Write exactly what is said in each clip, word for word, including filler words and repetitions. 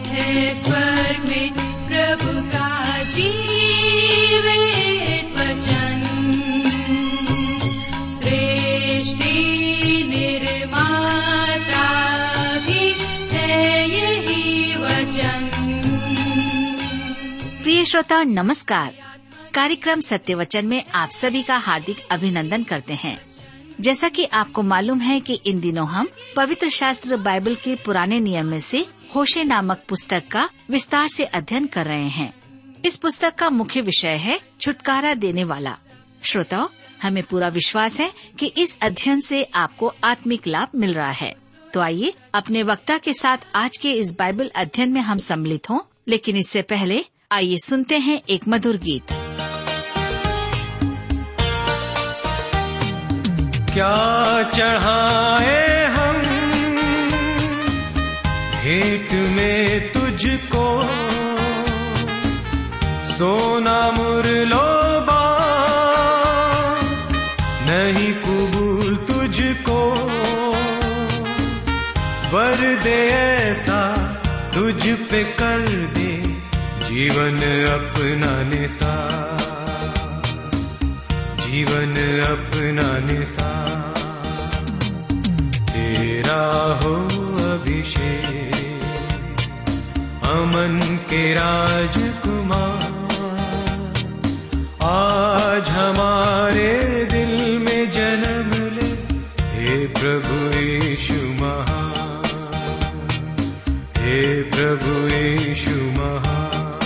है स्वर्ग में प्रभु का जीवित वचन। सृष्टि निर्माता भी है यही वचन। प्रिय श्रोता नमस्कार। कार्यक्रम सत्य वचन में आप सभी का हार्दिक अभिनंदन करते हैं। जैसा कि आपको मालूम है कि इन दिनों हम पवित्र शास्त्र बाइबल के पुराने नियम में से होशे नामक पुस्तक का विस्तार से अध्ययन कर रहे हैं। इस पुस्तक का मुख्य विषय है छुटकारा देने वाला। श्रोताओ, हमें पूरा विश्वास है कि इस अध्ययन से आपको आत्मिक लाभ मिल रहा है। तो आइए अपने वक्ता के साथ आज के इस बाइबल अध्ययन में हम सम्मिलित हों। लेकिन इससे पहले आइए सुनते हैं एक मधुर गीत। क्या चढ़ाए हम भेंट में तुझको, सोना मुरलोबा नहीं कबूल तुझको। वर दे ऐसा तुझ पे कर दे जीवन अपना निसार, जीवन अपना निसार। तेरा हो अभिषेक अमन के राजकुमार, आज हमारे दिल में जन्म ले हे प्रभु यीशु महान, हे प्रभु यीशु महान।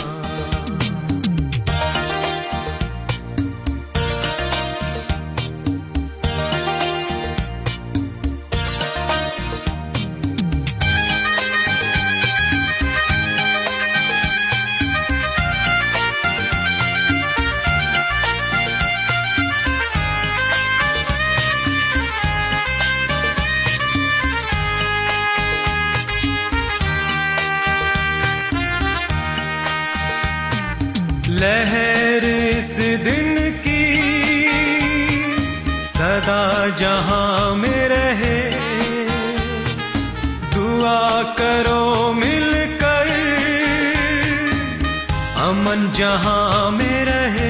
लहर इस दिन की सदा जहां में रहे, दुआ करो मिलकर अमन जहां में रहे।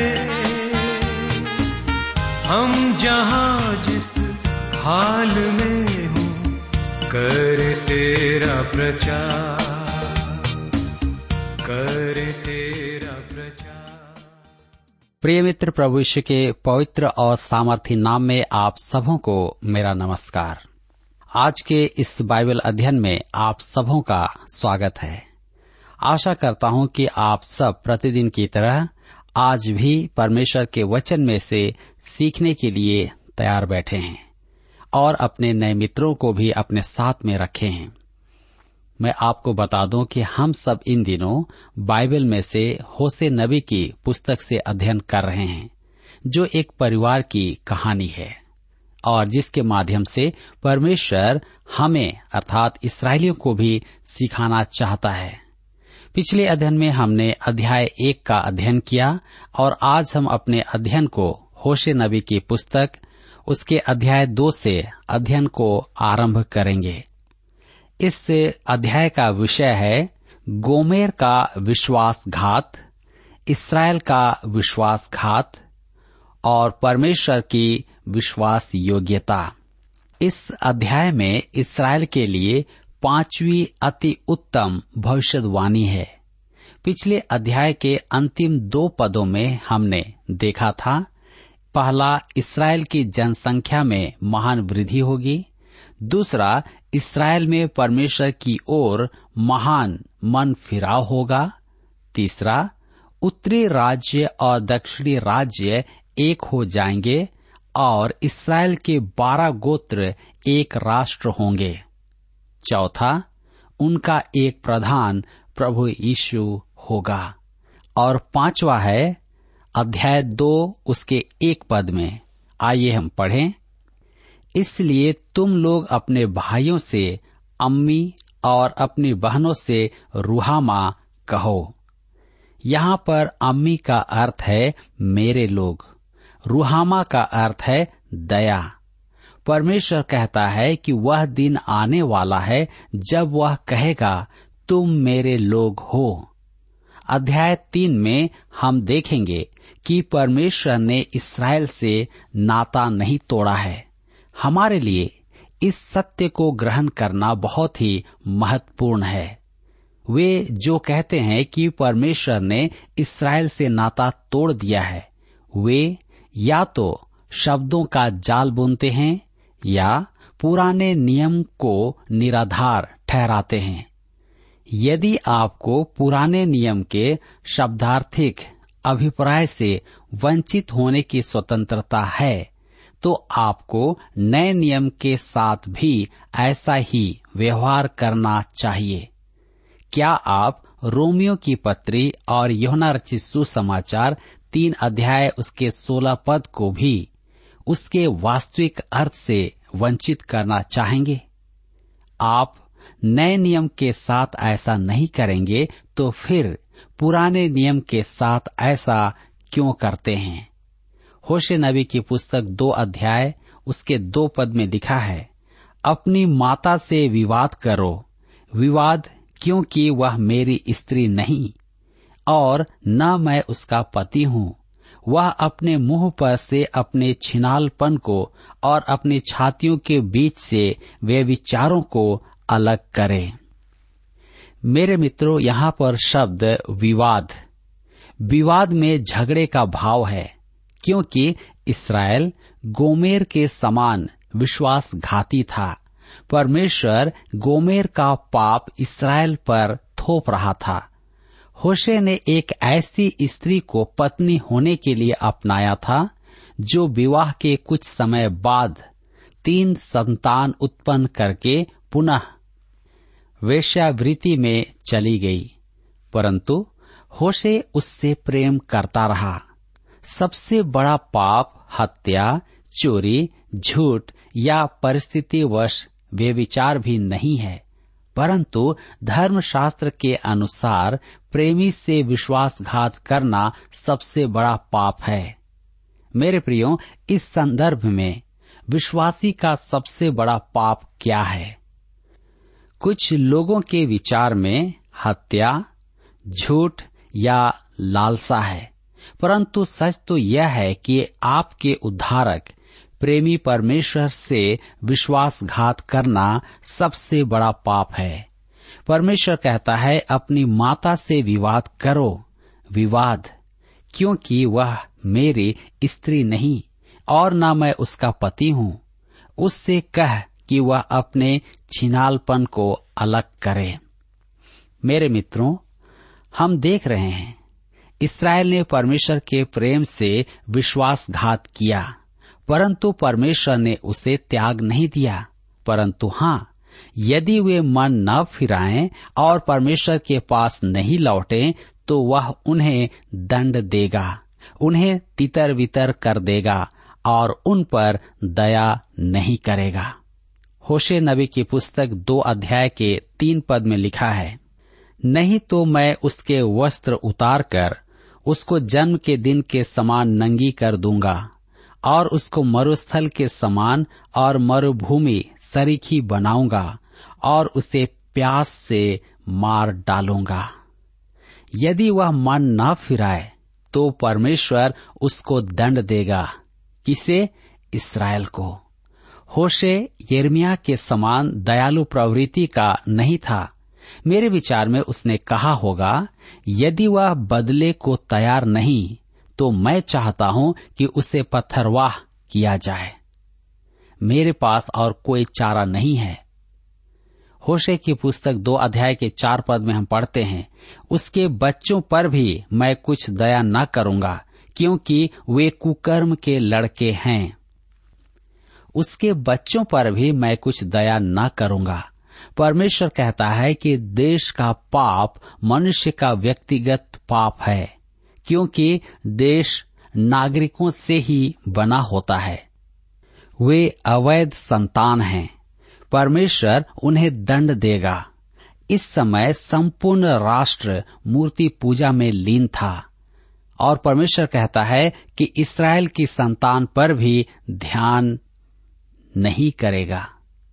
हम जहां जिस हाल में हो कर तेरा प्रचार, कर तेरा प्रचार। प्रिय मित्र, प्रभु यीशु के पवित्र और सामर्थी नाम में आप सबों को मेरा नमस्कार। आज के इस बाइबल अध्ययन में आप सबों का स्वागत है। आशा करता हूं कि आप सब प्रतिदिन की तरह आज भी परमेश्वर के वचन में से सीखने के लिए तैयार बैठे हैं और अपने नए मित्रों को भी अपने साथ में रखे हैं। मैं आपको बता दूं कि हम सब इन दिनों बाइबल में से होशे नबी की पुस्तक से अध्ययन कर रहे हैं, जो एक परिवार की कहानी है और जिसके माध्यम से परमेश्वर हमें अर्थात इस्राएलियों को भी सिखाना चाहता है। पिछले अध्ययन में हमने अध्याय एक का अध्ययन किया और आज हम अपने अध्ययन को होशे नबी की पुस्तक उसके अध्याय दो से अध्ययन को आरंभ करेंगे। इस अध्याय का विषय है गोमेर का विश्वासघात, इस्राएल का विश्वासघात और परमेश्वर की विश्वास योग्यता। इस अध्याय में इस्राएल के लिए पांचवी अति उत्तम भविष्यवाणी है। पिछले अध्याय के अंतिम दो पदों में हमने देखा था, पहला इस्राएल की जनसंख्या में महान वृद्धि होगी, दूसरा इस्राएल में परमेश्वर की ओर महान मन फिराव होगा, तीसरा उत्तरी राज्य और दक्षिणी राज्य एक हो जाएंगे और इस्राएल के बारह गोत्र एक राष्ट्र होंगे, चौथा उनका एक प्रधान प्रभु यीशु होगा और पांचवा है अध्याय दो उसके एक पद में। आइए हम पढ़ें। इसलिए तुम लोग अपने भाइयों से अम्मी और अपनी बहनों से रुहामा कहो। यहाँ पर अम्मी का अर्थ है मेरे लोग, रुहामा का अर्थ है दया। परमेश्वर कहता है कि वह दिन आने वाला है जब वह कहेगा तुम मेरे लोग हो। अध्याय तीन में हम देखेंगे कि परमेश्वर ने इस्राएल से नाता नहीं तोड़ा है। हमारे लिए इस सत्य को ग्रहण करना बहुत ही महत्वपूर्ण है। वे जो कहते हैं कि परमेश्वर ने इस्राएल से नाता तोड़ दिया है, वे या तो शब्दों का जाल बुनते हैं या पुराने नियम को निराधार ठहराते हैं। यदि आपको पुराने नियम के शब्दार्थिक अभिप्राय से वंचित होने की स्वतंत्रता है, तो आपको नए नियम के साथ भी ऐसा ही व्यवहार करना चाहिए। क्या आप रोमियो की पत्री और यूहन्ना रचित सुसमाचार तीन अध्याय उसके सोलह पद को भी उसके वास्तविक अर्थ से वंचित करना चाहेंगे? आप नए नियम के साथ ऐसा नहीं करेंगे तो फिर पुराने नियम के साथ ऐसा क्यों करते हैं? होशे नबी की पुस्तक दो अध्याय उसके दो पद में लिखा है, अपनी माता से विवाद करो, विवाद क्योंकि वह मेरी स्त्री नहीं और न मैं उसका पति हूँ। वह अपने मुंह पर से अपने छिनालपन को और अपनी छातियों के बीच से वे विचारों को अलग करे। मेरे मित्रों, यहाँ पर शब्द विवाद विवाद में झगड़े का भाव है, क्योंकि इस्राएल गोमेर के समान विश्वासघाती था। परमेश्वर गोमेर का पाप इस्राएल पर थोप रहा था। होशे ने एक ऐसी स्त्री को पत्नी होने के लिए अपनाया था जो विवाह के कुछ समय बाद तीन संतान उत्पन्न करके पुनः वेश्यावृत्ति में चली गई, परंतु होशे उससे प्रेम करता रहा। सबसे बड़ा पाप हत्या, चोरी, झूठ या परिस्थितिवश व्यभिचार भी नहीं है, परंतु धर्मशास्त्र के अनुसार प्रेमी से विश्वासघात करना सबसे बड़ा पाप है। मेरे प्रियो, इस संदर्भ में विश्वासी का सबसे बड़ा पाप क्या है? कुछ लोगों के विचार में हत्या, झूठ या लालसा है, परंतु सच तो यह है कि आपके उद्धारक प्रेमी परमेश्वर से विश्वासघात करना सबसे बड़ा पाप है। परमेश्वर कहता है, अपनी माता से विवाद करो, विवाद क्योंकि वह मेरी स्त्री नहीं और न मैं उसका पति हूँ। उससे कह कि वह अपने छिनालपन को अलग करे। मेरे मित्रों, हम देख रहे हैं इस्राएल ने परमेश्वर के प्रेम से विश्वासघात किया, परंतु परमेश्वर ने उसे त्याग नहीं दिया। परंतु हाँ, यदि वे मन न फिराएं और परमेश्वर के पास नहीं लौटें, तो वह उन्हें दंड देगा, उन्हें तितर बितर कर देगा और उन पर दया नहीं करेगा। होशे नबी की पुस्तक दो अध्याय के तीन पद में लिखा है, नहीं तो मैं उसके वस्त्र उतार कर उसको जन्म के दिन के समान नंगी कर दूंगा और उसको मरुस्थल के समान और मरुभूमि सरीखी बनाऊंगा और उसे प्यास से मार डालूंगा। यदि वह मन न फिराए तो परमेश्वर उसको दंड देगा। किसे? इस्राएल को। होशे यिर्मयाह के समान दयालु प्रवृत्ति का नहीं था। मेरे विचार में उसने कहा होगा, यदि वह बदले को तैयार नहीं तो मैं चाहता हूं कि उसे पत्थरवाह किया जाए। मेरे पास और कोई चारा नहीं है। होशे की पुस्तक दो अध्याय के चार पद में हम पढ़ते हैं, उसके बच्चों पर भी मैं कुछ दया न करूंगा, क्योंकि वे कुकर्म के लड़के हैं। उसके बच्चों पर भी मैं कुछ दया न करूंगा। परमेश्वर कहता है कि देश का पाप मनुष्य का व्यक्तिगत पाप है, क्योंकि देश नागरिकों से ही बना होता है। वे अवैध संतान हैं। परमेश्वर उन्हें दंड देगा। इस समय संपूर्ण राष्ट्र मूर्ति पूजा में लीन था और परमेश्वर कहता है कि इस्राएल की संतान पर भी ध्यान नहीं करेगा।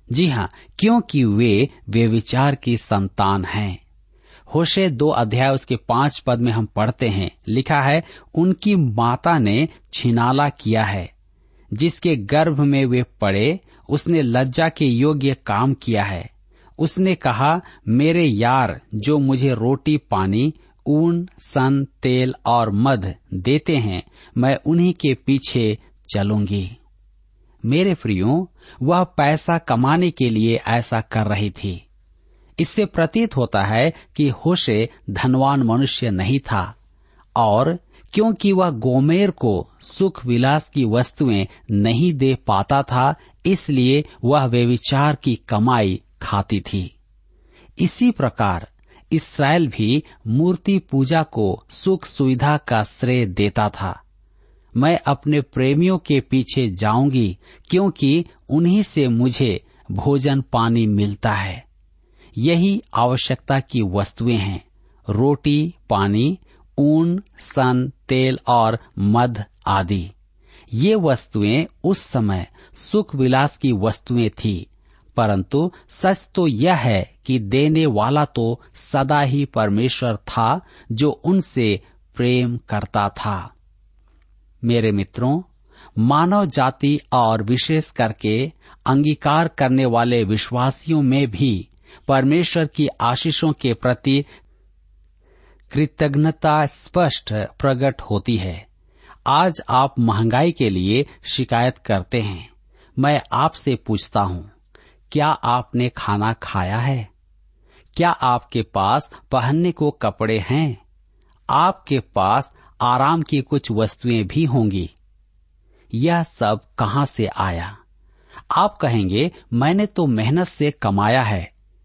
जी हाँ, क्योंकि वे व्यभिचार की संतान हैं। होशे दो अध्याय उसके पांच पद में हम पढ़ते हैं, लिखा है, उनकी माता ने छिनाला किया है, जिसके गर्भ में वे पड़े उसने लज्जा के योग्य काम किया है। उसने कहा, मेरे यार जो मुझे रोटी पानी ऊन सन तेल और मध देते हैं, मैं उन्हीं के पीछे चलूंगी। मेरे प्रियो, वह पैसा कमाने के लिए ऐसा कर रही थी। इससे प्रतीत होता है कि होशे धनवान मनुष्य नहीं था, और क्योंकि वह गोमेर को सुख विलास की वस्तुएं नहीं दे पाता था, इसलिए वह व्यभिचार की कमाई खाती थी। इसी प्रकार इस्राएल भी मूर्ति पूजा को सुख सुविधा का श्रेय देता था। मैं अपने प्रेमियों के पीछे जाऊंगी, क्योंकि उन्हीं से मुझे भोजन पानी मिलता है। यही आवश्यकता की वस्तुएं हैं, रोटी पानी ऊन सन तेल और मध आदि। ये वस्तुएं उस समय सुख विलास की वस्तुएं थी, परंतु सच तो यह है कि देने वाला तो सदा ही परमेश्वर था, जो उनसे प्रेम करता था। मेरे मित्रों, मानव जाति और विशेष करके अंगीकार करने वाले विश्वासियों में भी परमेश्वर की आशीषों के प्रति कृतज्ञता स्पष्ट प्रकट होती है। आज आप महंगाई के लिए शिकायत करते हैं। मैं आपसे पूछता हूँ, क्या आपने खाना खाया है? क्या आपके पास पहनने को कपड़े हैं? आपके पास आराम की कुछ वस्तुएं भी होंगी। यह सब कहाँ से आया? आप कहेंगे, मैंने तो मेहनत से कमाया है।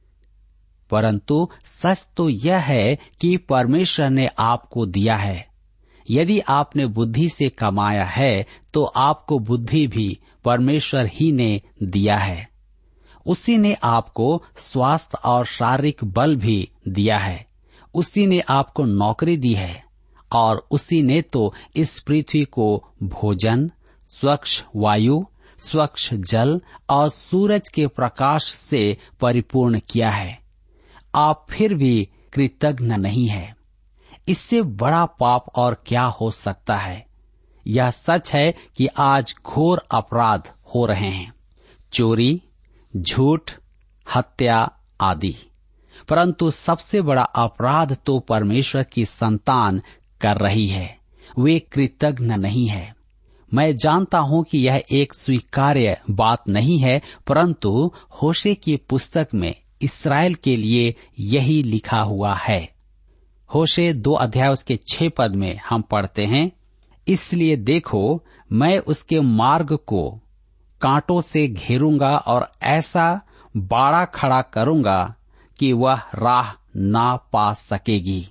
परंतु सच तो यह है कि परमेश्वर ने आपको दिया है। यदि आपने बुद्धि से कमाया है, तो आपको बुद्धि भी परमेश्वर ही ने दिया है। उसी ने आपको स्वास्थ्य और शारीरिक बल भी दिया है। उसी ने आपको नौकरी दी है, और उसी ने तो इस पृथ्वी को भोजन, स्वच्छ वायु, स्वच्छ जल और सूरज के प्रकाश से परिपूर्ण किया है। आप फिर भी कृतज्ञ नहीं है। इससे बड़ा पाप और क्या हो सकता है? यह सच है कि आज घोर अपराध हो रहे हैं, चोरी, झूठ, हत्या आदि। परंतु सबसे बड़ा अपराध तो परमेश्वर की संतान कर रही है। वे कृतज्ञ नहीं है। मैं जानता हूं कि यह एक स्वीकार्य बात नहीं है, परंतु होशे की पुस्तक में इस्राएल के लिए यही लिखा हुआ है। होशे दो अध्याय उसके छह पद में हम पढ़ते हैं, इसलिए देखो, मैं उसके मार्ग को कांटों से घेरूंगा और ऐसा बाड़ा खड़ा करूंगा कि वह राह ना पा सकेगी।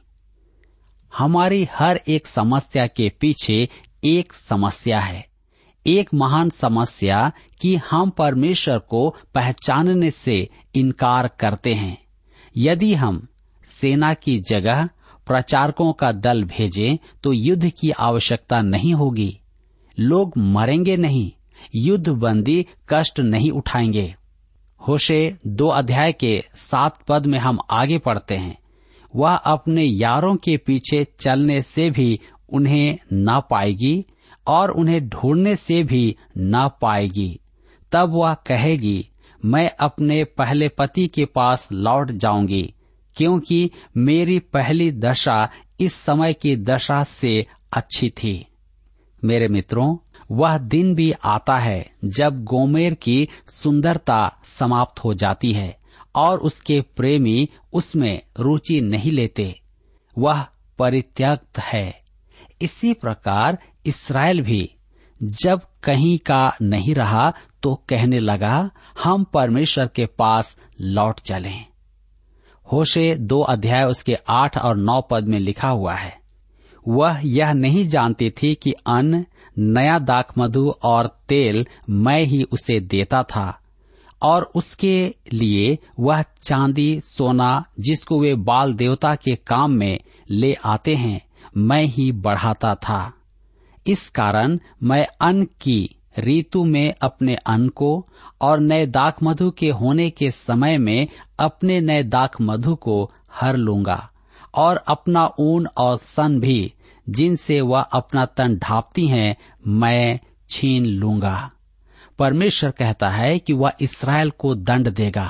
हमारी हर एक समस्या के पीछे एक समस्या है, एक महान समस्या कि हम परमेश्वर को पहचानने से इनकार करते हैं। यदि हम सेना की जगह प्रचारकों का दल भेजें, तो युद्ध की आवश्यकता नहीं होगी। लोग मरेंगे नहीं, युद्ध बंदी कष्ट नहीं उठाएंगे। होशे दो अध्याय के सात पद में हम आगे पढ़ते हैं, वह अपने यारों के पीछे चलने से भी उन्हें न पाएगी और उन्हें ढूंढने से भी न पाएगी। तब वह कहेगी, मैं अपने पहले पति के पास लौट जाऊंगी, क्योंकि मेरी पहली दशा इस समय की दशा से अच्छी थी। मेरे मित्रों, वह दिन भी आता है जब गोमेर की सुंदरता समाप्त हो जाती है और उसके प्रेमी उसमें रुचि नहीं लेते, वह परित्यक्त है। इसी प्रकार इस्राएल भी जब कहीं का नहीं रहा तो कहने लगा, हम परमेश्वर के पास लौट चलें। होशे दो अध्याय उसके आठ और नौ पद में लिखा हुआ है, वह यह नहीं जानती थी कि अन्न, नया दाखमधु और तेल मैं ही उसे देता था, और उसके लिए वह चांदी सोना जिसको वे बाल देवता के काम में ले आते हैं, मैं ही बढ़ाता था। इस कारण मैं अन्न की ऋतु में अपने अन्न को और नए दाख मधु के होने के समय में अपने नए दाख मधु को हर लूंगा और अपना ऊन और सन भी जिनसे वह अपना तन ढांपती हैं मैं छीन लूंगा। परमेश्वर कहता है कि वह इस्राएल को दंड देगा।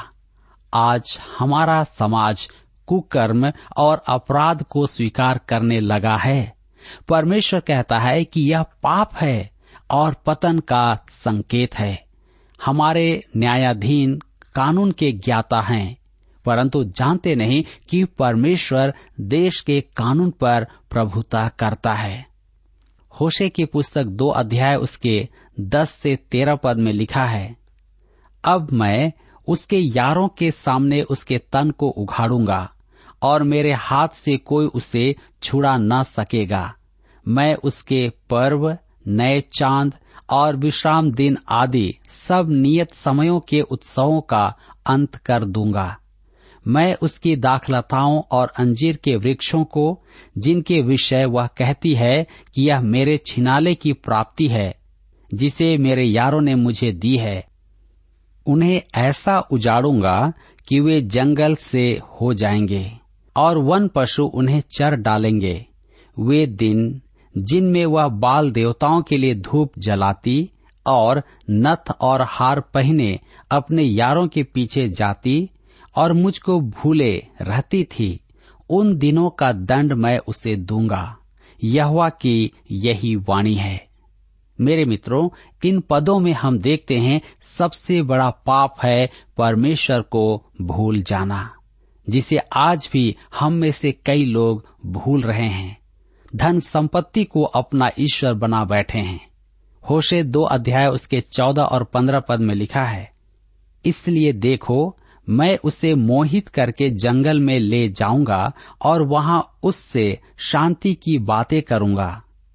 आज हमारा समाज कुकर्म और अपराध को स्वीकार करने लगा है। परमेश्वर कहता है कि यह पाप है और पतन का संकेत है। हमारे न्यायाधीन कानून के ज्ञाता हैं, परंतु जानते नहीं कि परमेश्वर देश के कानून पर प्रभुता करता है। होशे की पुस्तक दो अध्याय उसके दस से तेरह पद में लिखा है, अब मैं उसके यारों के सामने उसके तन को उघाड़ूंगा और मेरे हाथ से कोई उसे छुड़ा न सकेगा। मैं उसके पर्व, नए चांद और विश्राम दिन आदि सब नियत समयों के उत्सवों का अंत कर दूंगा। मैं उसकी दाखलताओं और अंजीर के वृक्षों को, जिनके विषय वह कहती है कि यह मेरे छिनाले की प्राप्ति है, जिसे मेरे यारों ने मुझे दी है, उन्हें ऐसा उजाड़ूंगा कि वे जंगल से हो जाएंगे और वन पशु उन्हें चर डालेंगे। वे दिन जिनमें वह बाल देवताओं के लिए धूप जलाती और नथ और हार पहने अपने यारों के पीछे जाती और मुझको भूले रहती थी, उन दिनों का दंड मैं उसे दूंगा। यहोवा की यही वाणी है। मेरे मित्रों, इन पदों में हम देखते हैं सबसे बड़ा पाप है परमेश्वर को भूल जाना, जिसे आज भी हम में से कई लोग भूल रहे हैं। धन संपत्ति को अपना ईश्वर बना बैठे हैं। होशे दो अध्याय उसके चौदह और पंद्रह पद में लिखा है, इसलिए देखो मैं उसे मोहित करके जंगल में ले जाऊंगा और वहां उससे शांति की बातें करूंगा।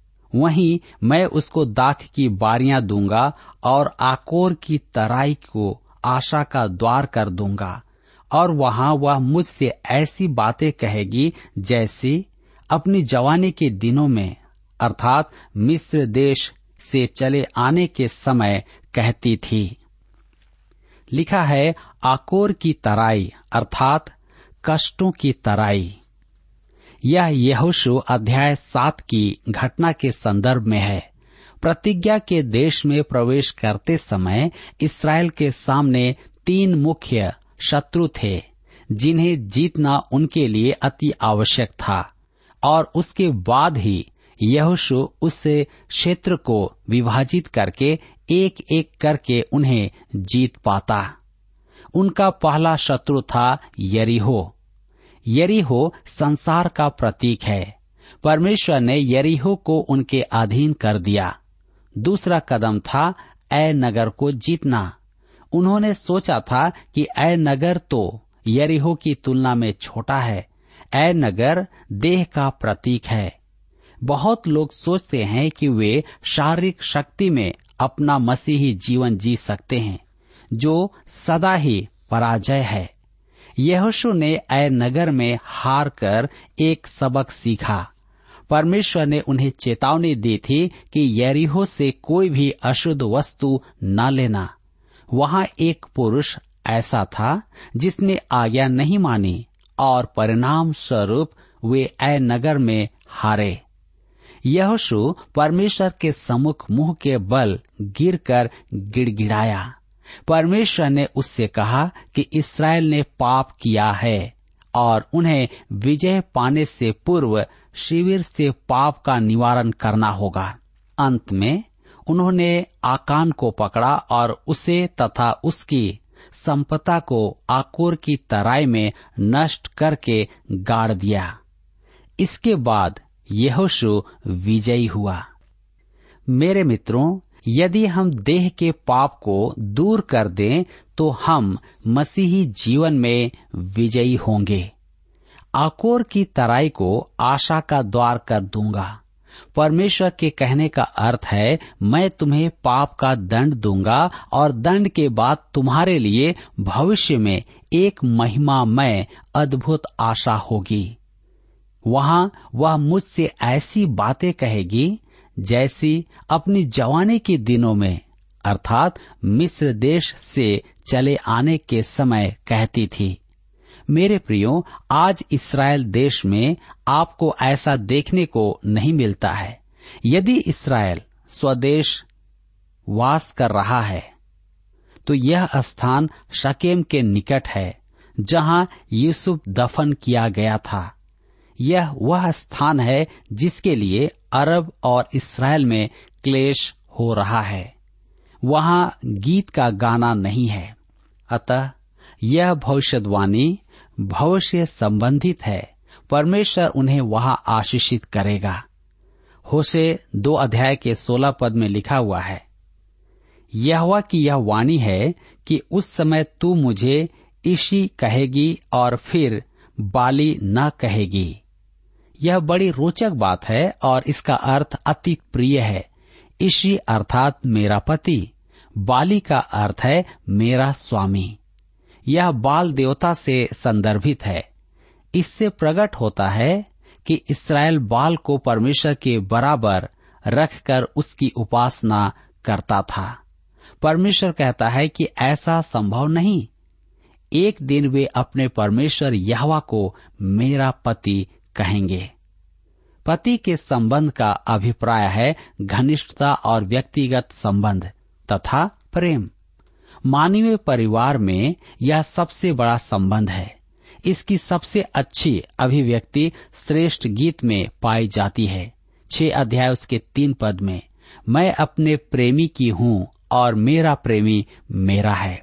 वहीं मैं उसको दाख की बारियां दूंगा और आकोर की तराई को आशा का द्वार कर दूंगा और वहां वह मुझसे ऐसी बातें कहेगी जैसी अपनी जवानी के दिनों में, अर्थात मिस्र देश से चले आने के समय कहती थी। लिखा है आकोर की तराई, अर्थात कष्टों की तराई। यह यहोशू अध्याय सात की घटना के संदर्भ में है। प्रतिज्ञा के देश में प्रवेश करते समय इस्राएल के सामने तीन मुख्य शत्रु थे, जिन्हें जीतना उनके लिए अति आवश्यक था, और उसके बाद ही यहोशू उस क्षेत्र को विभाजित करके एक एक करके उन्हें जीत पाता। उनका पहला शत्रु था यरीहो। यरीहो संसार का प्रतीक है। परमेश्वर ने यरीहो को उनके अधीन कर दिया। दूसरा कदम था ऐ नगर को जीतना। उन्होंने सोचा था कि ऐ नगर तो यरीहो की तुलना में छोटा है। ऐ नगर देह का प्रतीक है। बहुत लोग सोचते हैं कि वे शारीरिक शक्ति में अपना मसीही जीवन जी सकते हैं, जो सदा ही पराजय है। यहोशू ने ऐ नगर में हार कर एक सबक सीखा। परमेश्वर ने उन्हें चेतावनी दी थी कि यरीहो से कोई भी अशुद्ध वस्तु न लेना। वहां एक पुरुष ऐसा था जिसने आज्ञा नहीं मानी और परिणाम स्वरूप वे ऐ नगर में हारे। यहोशू परमेश्वर के सम्मुख मुंह के बल गिरकर गिड़गिड़ाया। परमेश्वर ने उससे कहा कि इस्राएल ने पाप किया है और उन्हें विजय पाने से पूर्व शिविर से पाप का निवारण करना होगा। अंत में उन्होंने आकान को पकड़ा और उसे तथा उसकी संपदा को आकोर की तराई में नष्ट करके गाड़ दिया। इसके बाद यहोशू विजयी हुआ। मेरे मित्रों, यदि हम देह के पाप को दूर कर दें तो हम मसीही जीवन में विजयी होंगे। आकोर की तराई को आशा का द्वार कर दूंगा। परमेश्वर के कहने का अर्थ है, मैं तुम्हें पाप का दंड दूंगा और दंड के बाद तुम्हारे लिए भविष्य में एक महिमामय अद्भुत आशा होगी। वहां वह मुझसे ऐसी बातें कहेगी जैसी अपनी जवानी के दिनों में, अर्थात मिस्र देश से चले आने के समय कहती थी। मेरे प्रियो, आज इस्राएल देश में आपको ऐसा देखने को नहीं मिलता है। यदि इस्राएल स्वदेश वास कर रहा है तो यह स्थान शकेम के निकट है जहां यूसुफ दफन किया गया था। यह वह स्थान है जिसके लिए अरब और इस्राएल में क्लेश हो रहा है। वहां गीत का गाना नहीं है। अतः यह भविष्यवाणी भविष्य संबंधित है। परमेश्वर उन्हें वहां आशीषित करेगा। होशे दो अध्याय के सोलह पद में लिखा हुआ है, यहोवा की यह वाणी है कि उस समय तू मुझे इशी कहेगी और फिर बाली न कहेगी। यह बड़ी रोचक बात है और इसका अर्थ अति प्रिय है। इशी अर्थात मेरा पति, बाली का अर्थ है मेरा स्वामी। यह बाल देवता से संदर्भित है। इससे प्रकट होता है कि इस्राएल बाल को परमेश्वर के बराबर रखकर उसकी उपासना करता था। परमेश्वर कहता है कि ऐसा संभव नहीं। एक दिन वे अपने परमेश्वर यहोवा को मेरा पति कहेंगे। पति के संबंध का अभिप्राय है घनिष्ठता और व्यक्तिगत संबंध तथा प्रेम। मानवीय परिवार में यह सबसे बड़ा संबंध है। इसकी सबसे अच्छी अभिव्यक्ति श्रेष्ठ गीत में पाई जाती है। छह अध्याय उसके तीन पद में, मैं अपने प्रेमी की हूँ और मेरा प्रेमी मेरा है।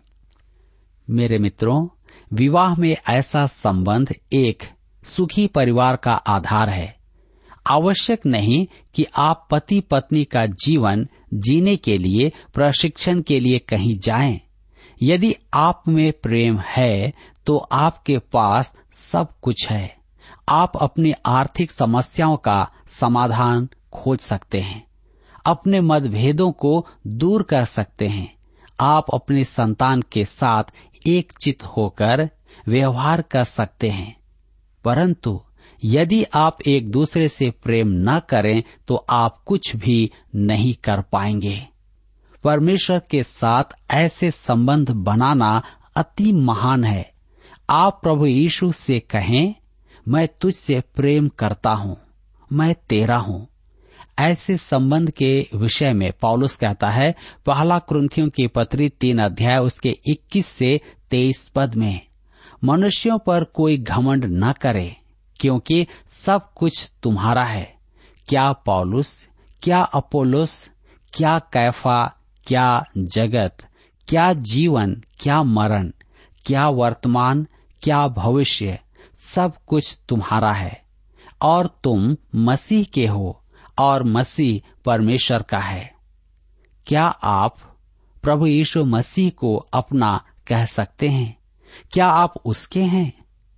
मेरे मित्रों, विवाह में ऐसा संबंध एक सुखी परिवार का आधार है। आवश्यक नहीं कि आप पति पत्नी का जीवन जीने के लिए प्रशिक्षण के लिए कहीं जाएं। यदि आप में प्रेम है तो आपके पास सब कुछ है। आप अपनी आर्थिक समस्याओं का समाधान खोज सकते हैं, अपने मतभेदों को दूर कर सकते हैं। आप अपने संतान के साथ एकचित होकर व्यवहार कर सकते हैं। परंतु यदि आप एक दूसरे से प्रेम न करें तो आप कुछ भी नहीं कर पाएंगे। परमेश्वर के साथ ऐसे संबंध बनाना अति महान है। आप प्रभु यीशु से कहें, मैं तुझसे प्रेम करता हूँ, मैं तेरा हूँ। ऐसे संबंध के विषय में पौलुस कहता है पहला कुरिन्थियों की पत्री तीन अध्याय उसके इक्कीस से तेईस पद में, मनुष्यों पर कोई घमंड न करे क्योंकि सब कुछ तुम्हारा है। क्या पौलुस, क्या अपोलोस, क्या कैफा, क्या जगत, क्या जीवन, क्या मरण, क्या वर्तमान, क्या भविष्य, सब कुछ तुम्हारा है और तुम मसीह के हो और मसीह परमेश्वर का है। क्या आप प्रभु यीशु मसीह को अपना कह सकते हैं? क्या आप उसके हैं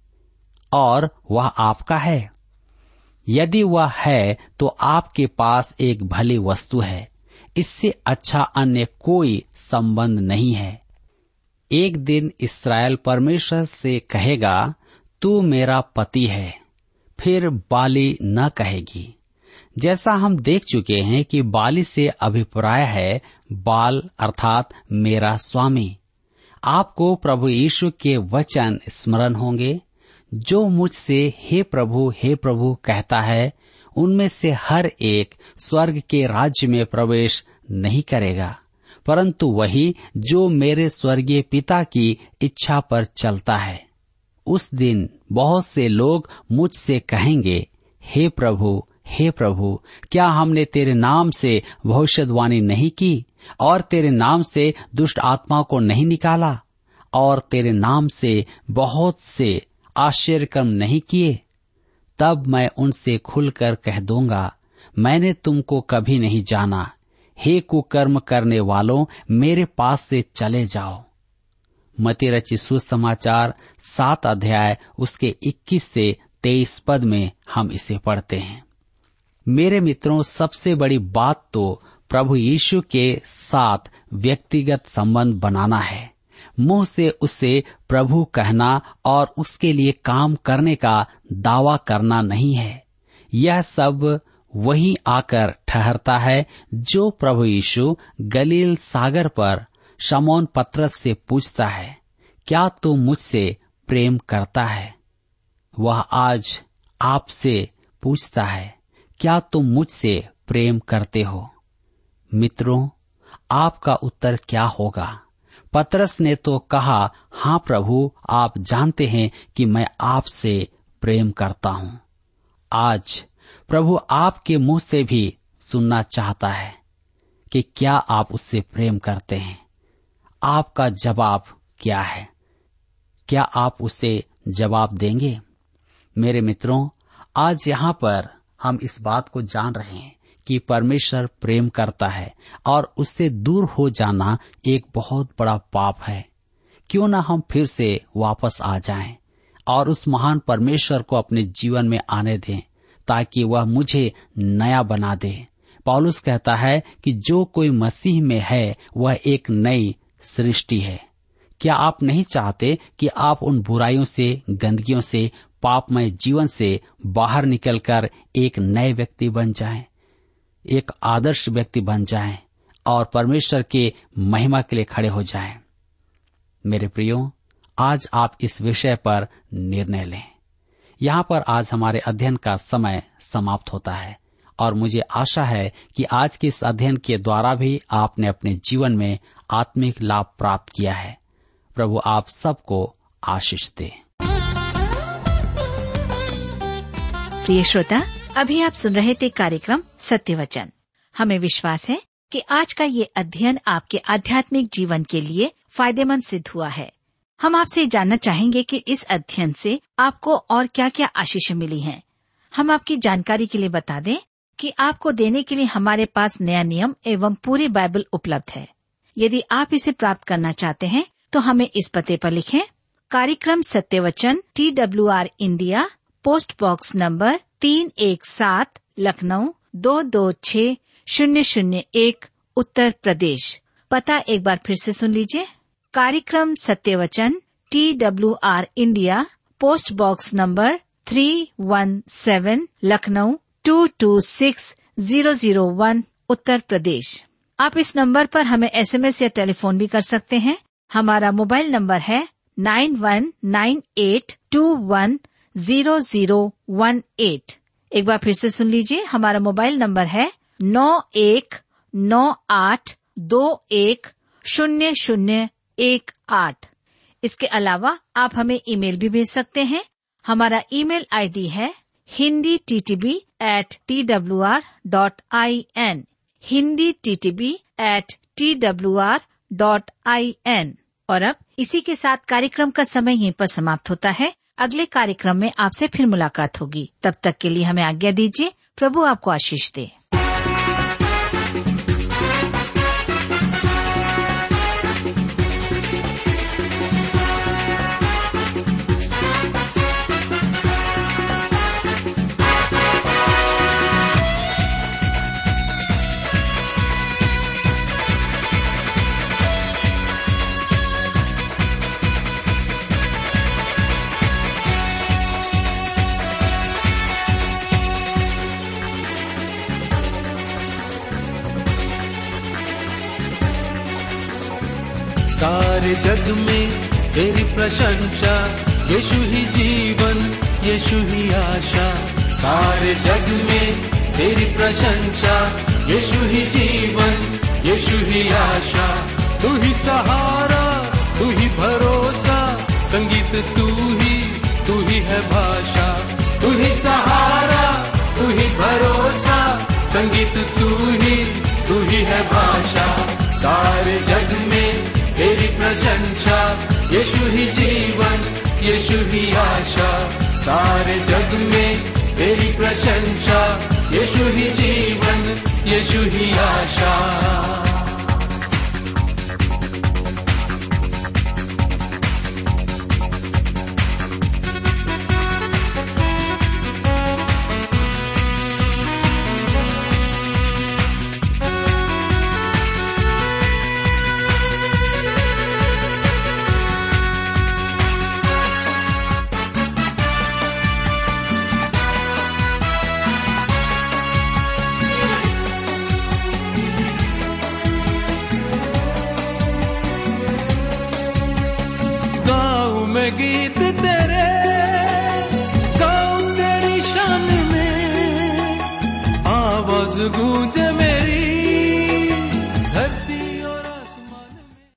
और वह आपका है? यदि वह है तो आपके पास एक भली वस्तु है। इससे अच्छा अन्य कोई संबंध नहीं है। एक दिन इस्राएल परमेश्वर से कहेगा, तू मेरा पति है, फिर बाली न कहेगी। जैसा हम देख चुके हैं कि बाली से अभिप्राय है बाल अर्थात मेरा स्वामी। आपको प्रभु यीशु के वचन स्मरण होंगे, जो मुझसे हे प्रभु हे प्रभु कहता है, उनमें से हर एक स्वर्ग के राज्य में प्रवेश नहीं करेगा, परंतु वही जो मेरे स्वर्गीय पिता की इच्छा पर चलता है। उस दिन बहुत से लोग मुझसे कहेंगे, हे प्रभु हे प्रभु, क्या हमने तेरे नाम से भविष्यवाणी नहीं की और तेरे नाम से दुष्ट आत्माओं को नहीं निकाला और तेरे नाम से बहुत से आश्चर्य कर्म नहीं किए? तब मैं उनसे खुलकर कह दूंगा, मैंने तुमको कभी नहीं जाना। हे कुकर्म करने वालों, मेरे पास से चले जाओ। मत्ती रचित सुसमाचार सात अध्याय उसके इक्कीस से तेईस पद में हम इसे पढ़ते हैं। मेरे मित्रों, सबसे बड़ी बात तो प्रभु यीशु के साथ व्यक्तिगत संबंध बनाना है। मुंह से उसे प्रभु कहना और उसके लिए काम करने का दावा करना नहीं है। यह सब वही आकर ठहरता है जो प्रभु यीशु गलील सागर पर शमौन पतरस से पूछता है, क्या तू मुझसे प्रेम करता है? वह आज आपसे पूछता है, क्या तुम मुझसे प्रेम करते हो? मित्रों, आपका उत्तर क्या होगा? पतरस ने तो कहा, हाँ प्रभु, आप जानते हैं कि मैं आपसे प्रेम करता हूं। आज प्रभु आपके मुंह से भी सुनना चाहता है कि क्या आप उससे प्रेम करते हैं। आपका जवाब क्या है? क्या आप उसे जवाब देंगे? मेरे मित्रों, आज यहाँ पर हम इस बात को जान रहे हैं कि परमेश्वर प्रेम करता है और उससे दूर हो जाना एक बहुत बड़ा पाप है। क्यों ना हम फिर से वापस आ जाएं और उस महान परमेश्वर को अपने जीवन में आने दें ताकि वह मुझे नया बना दे। पौलुस कहता है कि जो कोई मसीह में है वह एक नई सृष्टि है। क्या आप नहीं चाहते कि आप उन बुराइयों से, गंदगियों से, पापमय जीवन से बाहर निकलकर एक नए व्यक्ति बन जाएं, एक आदर्श व्यक्ति बन जाएं और परमेश्वर के महिमा के लिए खड़े हो जाएं? मेरे प्रियो, आज आप इस विषय पर निर्णय लें। यहाँ पर आज हमारे अध्ययन का समय समाप्त होता है और मुझे आशा है कि आज के इस अध्ययन के द्वारा भी आपने अपने जीवन में आत्मिक लाभ प्राप्त किया है। प्रभु आप सबको आशीष दे। प्रिय श्रोता, अभी आप सुन रहे थे कार्यक्रम सत्य वचन। हमें विश्वास है कि आज का ये अध्ययन आपके आध्यात्मिक जीवन के लिए फायदेमंद सिद्ध हुआ है। हम आपसे जानना चाहेंगे कि इस अध्ययन से आपको और क्या क्या आशीष मिली हैं। हम आपकी जानकारी के लिए बता दें कि आपको देने के लिए हमारे पास नया नियम एवं पूरी बाइबल उपलब्ध है। यदि आप इसे प्राप्त करना चाहते हैं तो हमें इस पते पर लिखें। कार्यक्रम सत्य वचन, T W R India, post box number तीन एक सात, लखनऊ दो दो छः शून्य शून्य एक, उत्तर प्रदेश। पता एक बार फिर से सुन लीजिए। कार्यक्रम सत्य वचन, T W R India, post box number three one seven, Lucknow two two six zero zero one, Uttar Pradesh. आप इस नंबर पर हमें एस एम एस या टेलीफोन भी कर सकते हैं। हमारा मोबाइल नंबर है nine one nine eight two one zero zero one eight. एक बार फिर से सुन लीजिए। हमारा मोबाइल नंबर है नौ एक नौ आठ दो एक शून्य शून्य एक आठ। इसके अलावा आप हमें ईमेल भी भेज सकते हैं। हमारा ईमेल आईडी है Hindi T T B at T W R dot I N, Hindi T T B at T W R dot I N. और अब इसी के साथ कार्यक्रम का समय यहीं पर समाप्त होता है। अगले कार्यक्रम में आपसे फिर मुलाकात होगी। तब तक के लिए हमें आज्ञा दीजिए। प्रभु आपको आशीष दे। सारे जग में तेरी प्रशंसा, यीशु ही जीवन, यीशु ही आशा। सारे जग में तेरी प्रशंसा, यीशु ही जीवन, यीशु ही आशा। तू ही सहारा, तू ही भरोसा, संगीत तू ही, तू ही है भाषा। तू ही सहारा, तू ही भरोसा, संगीत तू ही, तू ही है भाषा। सारे जग में तेरी प्रशंसा, यीशु ही जीवन, यीशु ही आशा। सारे जग में तेरी प्रशंसा, यीशु ही जीवन, यीशु ही आशा। आवाज गूंजे मेरी